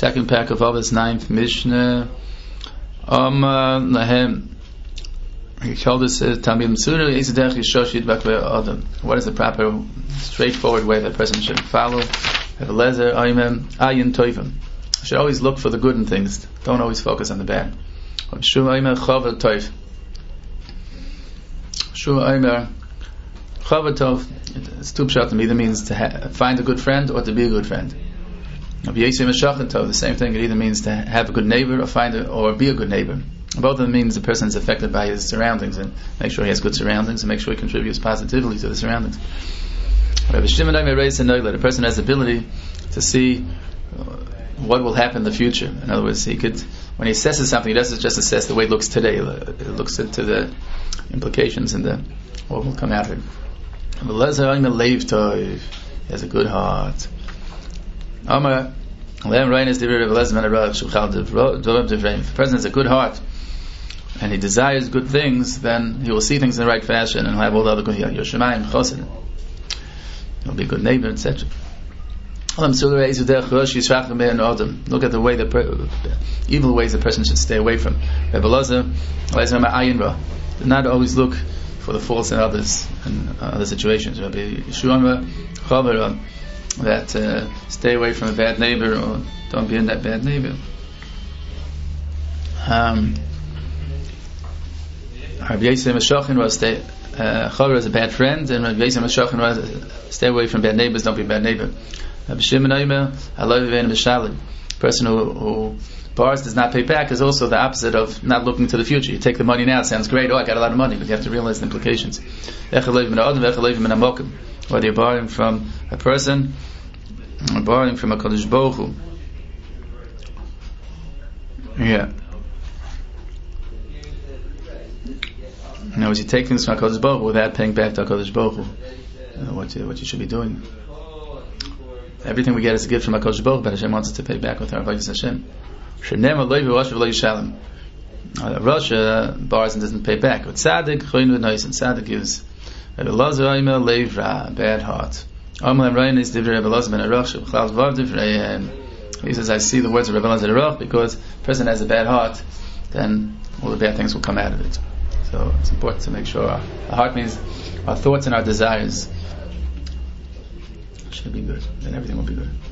Second pack of Avos, 9th Mishnah. Lahem. He told us, Tamim Sura, Izadech Yishoshid Bakwe Adam. What is the proper, straightforward way that a person should follow? Lezer, Ayin Toivim. Should always look for the good in things. Don't always focus on the bad. Shua Aymer Chava Toiv. Shua Aymer Chava Tov. It's two pshatim. Either means to find a good friend or to be a good friend. The same thing. It either means to have a good neighbor or be a good neighbor. Both of them means the person is affected by his surroundings, and make sure he has good surroundings and make sure he contributes positively to the surroundings. Rabbi Shimon Omer raised a note that a person has the ability to see what will happen in the future. In other words, he could, when he assesses something, he doesn't just assess the way it looks today. It looks into the implications and what will come out of it. He has a good heart. If a person has a good heart and he desires good things, then he will see things in the right fashion and he'll have all the other good Yoshemayim, he'll be a good neighbor, etc. Look at the way evil ways the person should stay away from. Do not always look for the faults in others and other situations. That stay away from a bad neighbor, or don't be in that bad neighbor. Rabbi Yosef Meshochin was Chora is a bad friend, and Rabbi Yosef Meshochin was stay away from bad neighbors, don't be a bad neighbor. Rabbi Shimon Omer, a person who borrows does not pay back is also the opposite of not looking to the future. You take the money now, it sounds great, I got a lot of money, but you have to realize the implications. Whether you're borrowing from a person or borrowing from a Kodesh Baruch Hu. Yeah. Now, as you take things from HaKadosh Baruch Hu without paying back to HaKadosh Baruch Hu, what you should be doing. Everything we get is a gift from HaKadosh Baruch Hu, but Hashem wants us to pay back with our Avodas Hashem. Russia borrows and doesn't pay back. But Tzaddik, Choyin v'Nois, and Tzaddik gives. Rabbi Elazar Omer Levra, bad heart. He says, I see the words of Rabbi Elazar Aruch, because if a person has a bad heart, then all the bad things will come out of it. So it's important to make sure our heart means our thoughts and our desires should be good, then everything will be good.